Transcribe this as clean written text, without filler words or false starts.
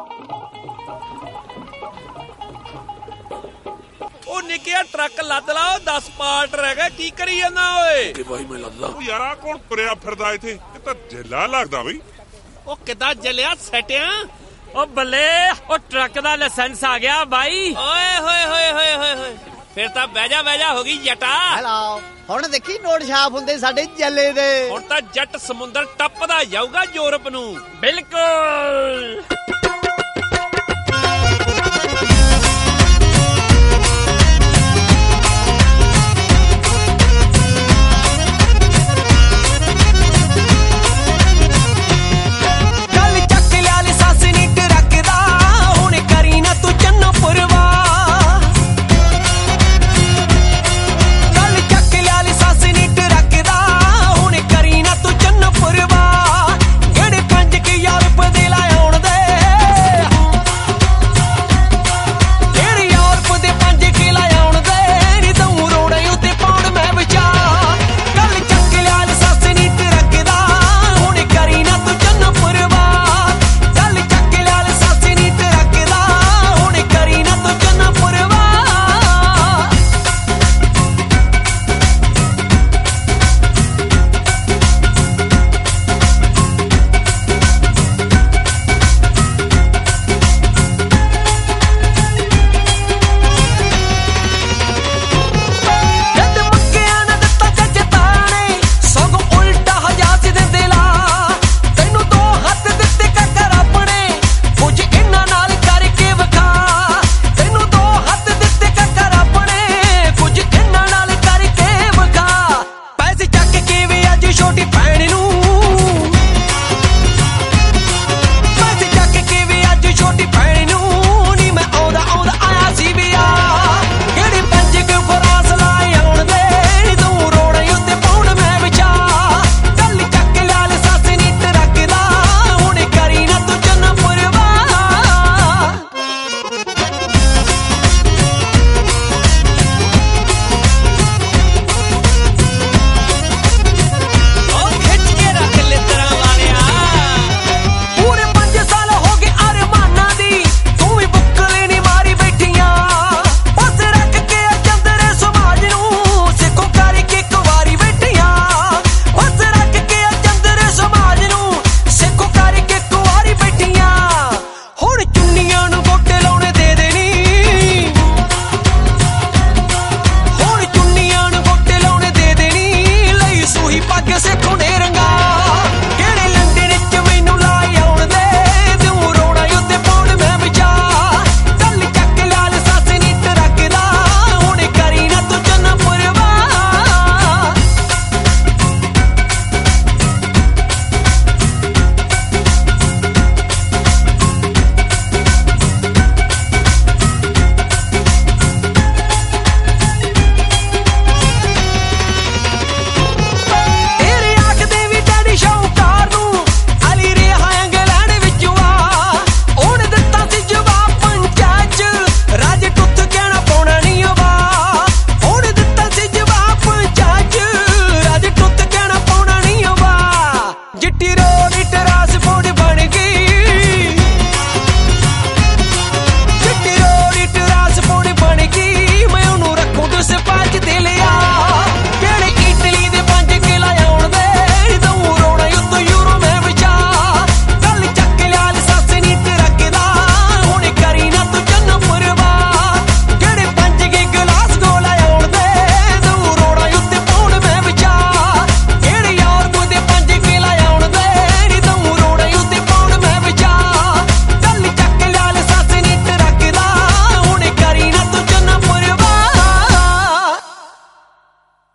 ਉਹ ਨਿੱਕਿਆ ਟਰੱਕ ਲੱਦ ਲਾ, 10 ਪਾਰਟ ਰਹਿ ਗਏ, ਕੀ ਕਰੀ ਜਾਂਦਾ ਓਏ? ਤੇ ਬਾਈ ਮੈਂ ਲੱਦਦਾ। ਉਹ ਯਾਰ ਆਹ ਕੌਣ ਤੁਰਿਆ ਫਿਰਦਾ ਇੱਥੇ? ਇਹ ਤਾਂ ਜੇਲਾ ਲੱਗਦਾ ਬਈ। ਉਹ ਕਿੱਦਾਂ ਜਲਿਆ ਸੈਟਿਆ? ਉਹ ਬੱਲੇ, ਉਹ ਟਰੱਕ ਦਾ ਲਾਇਸੈਂਸ ਆ ਗਿਆ ਬਾਈ। ਓਏ ਹੋਏ ਹੋਏ ਹੋਏ ਹੋਏ ਹੋਏ, ਫਿਰ ਤਾਂ ਬਹਿ ਜਾ ਹੋ ਗਈ ਜਟਾ। ਹੈਲੋ, ਹੁਣ ਦੇਖੀ ਨੋਟ ਛਾਪ ਹੁੰਦੇ ਸਾਡੇ ਜੱਲੇ ਦੇ। ਹੁਣ ਤਾਂ ਜੱਟ ਸਮੁੰਦਰ ਟੱਪਦਾ ਜਾਊਗਾ ਯੂਰਪ ਨੂੰ। ਬਿਲਕੁਲ।